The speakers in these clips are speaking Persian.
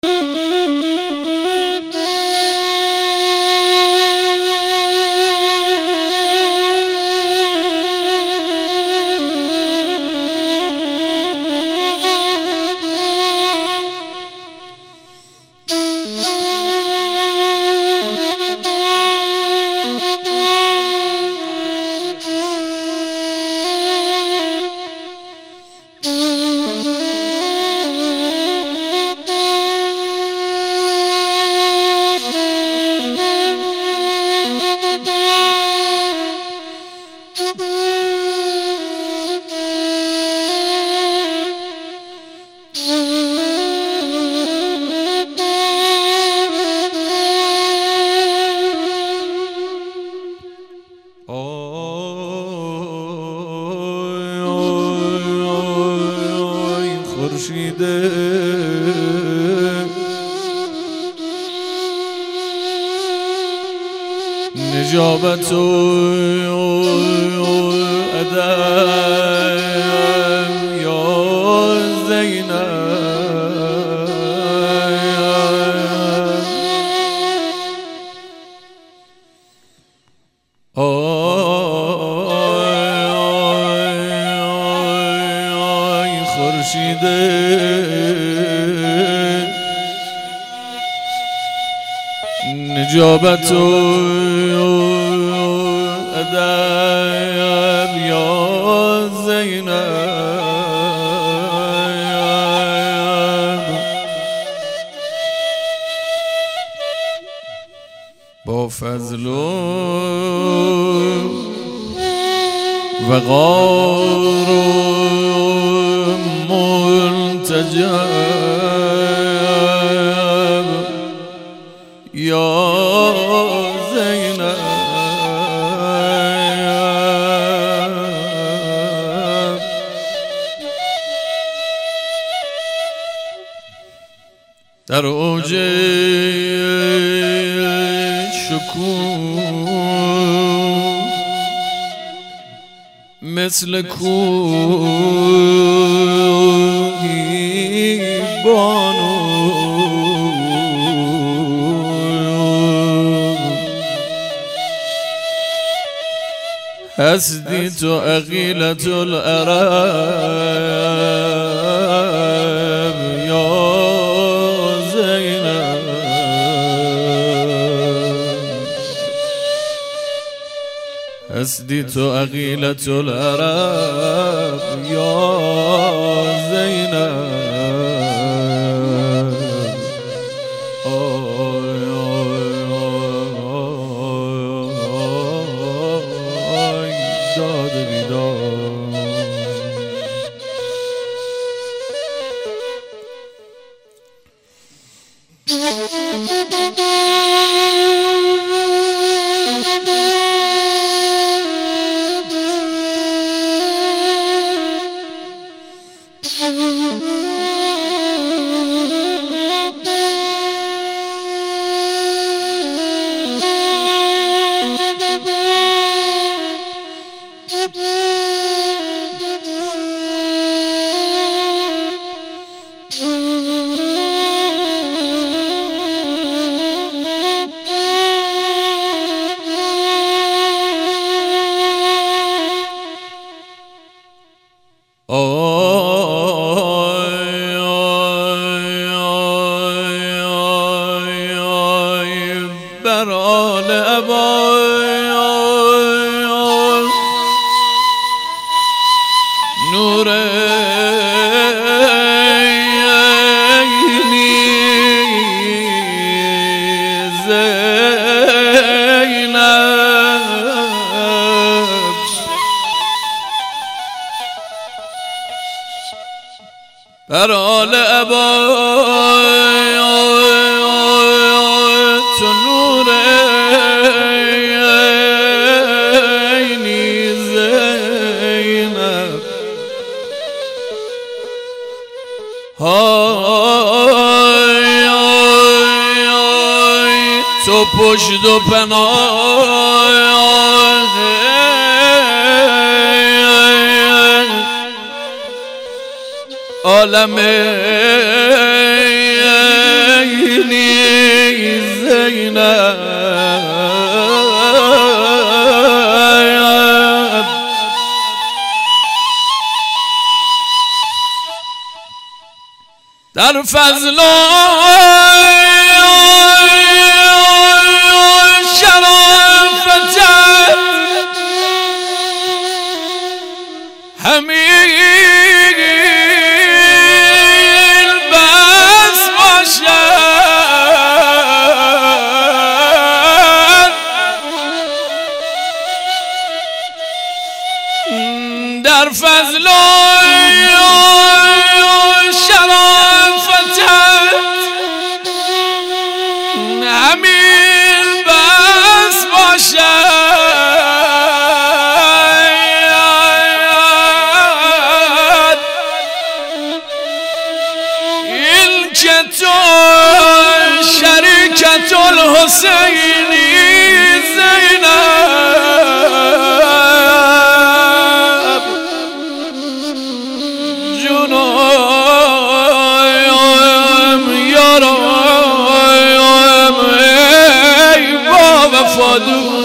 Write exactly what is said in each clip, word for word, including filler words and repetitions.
خورشیده نجابت و ادب یا زینب آی خورشیده نجابت و ادب یا زینب با فضل و وقار و ملتجب یا زینب در اوج شکوه مثل کوهی بانو هستی تو عقیلة العرب یا زینب هستی تو عقیلة العرب یا زینب برال ابای نور عینی زینب برال ابای تو نور عینی زینب های های های تو پشت و پناه عالم در فضل شرافتت همین بس باشد در فضل همین بس باشد این که تو شریکت الحسینی زینب جونم یارم ای با وفادون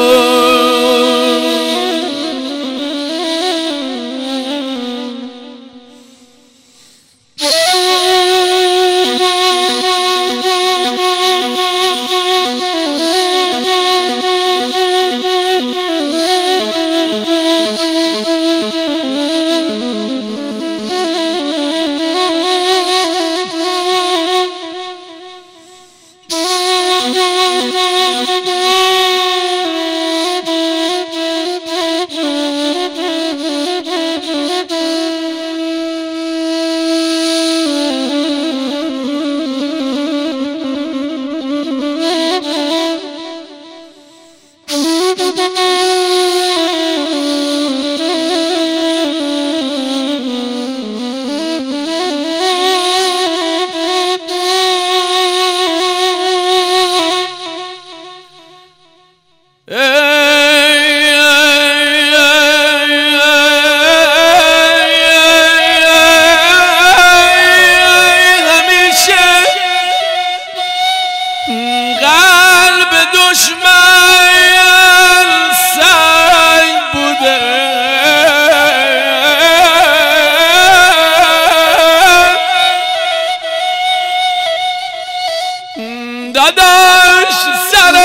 داداش سر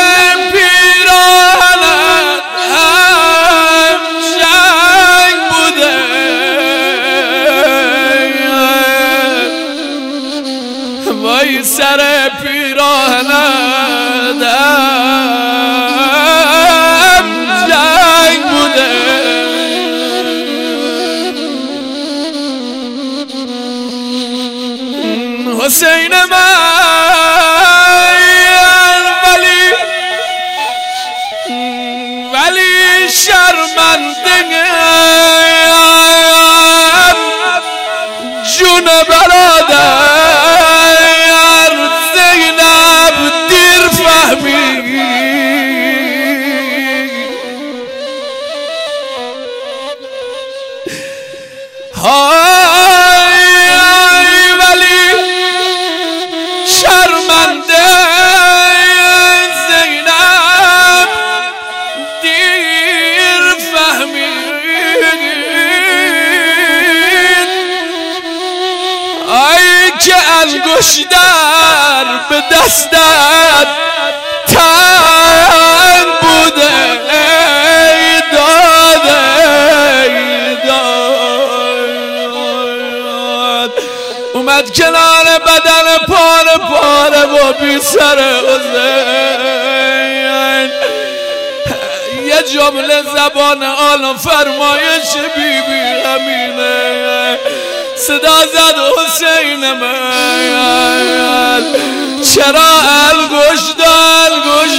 پیرانت هم جنگ بوده وای سر پیرانت هم جنگ بوده حسین من ولی شرمنده جون برادر زینب دیر فهمی های ولی شرمنده که انگشتر به دستت تنگ بوده ای داد ای داد اومد کنار بدن پاره پاره و بی سر حسین یه جمله زبان آن فرمایش بی بی همینه صدا زد حسین من چرا الگشت الگشت